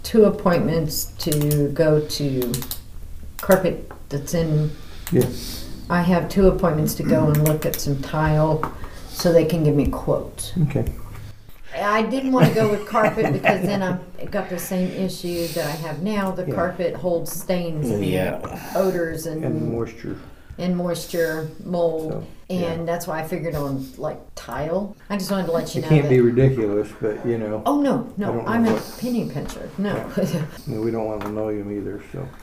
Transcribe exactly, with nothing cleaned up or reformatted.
two appointments to go to carpet that's in, Yeah. I have two appointments to go and look at some tile so they can give me quotes. Okay. I didn't want to go with carpet because then I've got the same issue that I have now. The Yeah. carpet holds stains and Yeah. odors and, And moisture. and moisture, mold. So, and yeah. that's why I figured on like tile. I just wanted to let you It know can't that. be ridiculous, but you know, Oh no, I no, don't I'm know a what- penny pincher. No. we don't want to know them either, so.